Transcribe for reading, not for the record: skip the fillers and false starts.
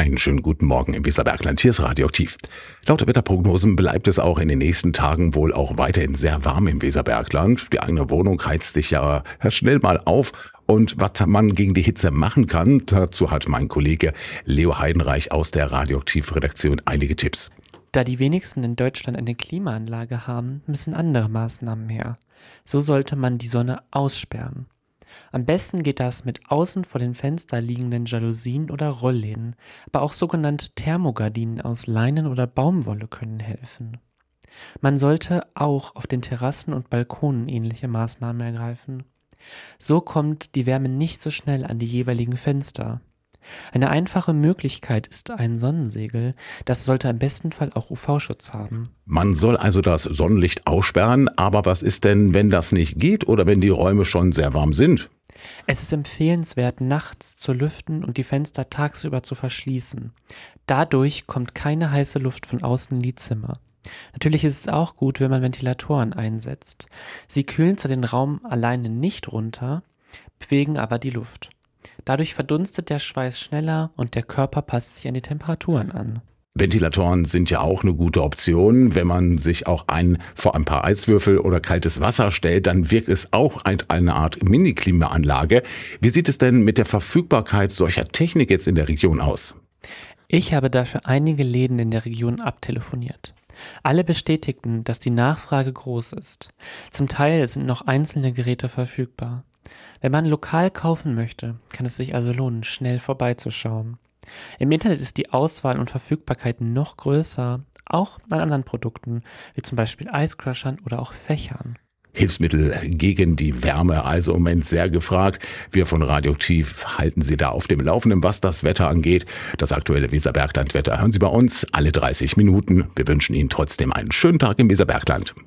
Einen schönen guten Morgen im Weserbergland. Hier ist Radioaktiv. Laut der Wetterprognosen bleibt es auch in den nächsten Tagen wohl auch weiterhin sehr warm im Weserbergland. Die eigene Wohnung heizt sich ja schnell mal auf. Und was man gegen die Hitze machen kann, dazu hat mein Kollege Leo Heidenreich aus der Radioaktiv-Redaktion einige Tipps. Da die wenigsten in Deutschland eine Klimaanlage haben, müssen andere Maßnahmen her. So sollte man die Sonne aussperren. Am besten geht das mit außen vor den Fenstern liegenden Jalousien oder Rollläden, aber auch sogenannte Thermogardinen aus Leinen oder Baumwolle können helfen. Man sollte auch auf den Terrassen und Balkonen ähnliche Maßnahmen ergreifen. So kommt die Wärme nicht so schnell an die jeweiligen Fenster. Eine einfache Möglichkeit ist ein Sonnensegel. Das sollte im besten Fall auch UV-Schutz haben. Man soll also das Sonnenlicht aussperren, aber was ist denn, wenn das nicht geht oder wenn die Räume schon sehr warm sind? Es ist empfehlenswert, nachts zu lüften und die Fenster tagsüber zu verschließen. Dadurch kommt keine heiße Luft von außen in die Zimmer. Natürlich ist es auch gut, wenn man Ventilatoren einsetzt. Sie kühlen zwar den Raum alleine nicht runter, bewegen aber die Luft. Dadurch verdunstet der Schweiß schneller und der Körper passt sich an die Temperaturen an. Ventilatoren sind ja auch eine gute Option. Wenn man sich auch vor ein paar Eiswürfel oder kaltes Wasser stellt, dann wirkt es auch eine Art Mini-Klimaanlage. Wie sieht es denn mit der Verfügbarkeit solcher Technik jetzt in der Region aus? Ich habe dafür einige Läden in der Region abtelefoniert. Alle bestätigten, dass die Nachfrage groß ist. Zum Teil sind noch einzelne Geräte verfügbar. Wenn man lokal kaufen möchte, kann es sich also lohnen, schnell vorbeizuschauen. Im Internet ist die Auswahl und Verfügbarkeit noch größer, auch an anderen Produkten, wie zum Beispiel Eiscrushern oder auch Fächern. Hilfsmittel gegen die Wärme, also im Moment sehr gefragt. Wir von Radioaktiv halten Sie da auf dem Laufenden, was das Wetter angeht. Das aktuelle Weserbergland-Wetter hören Sie bei uns alle 30 Minuten. Wir wünschen Ihnen trotzdem einen schönen Tag im Weserbergland.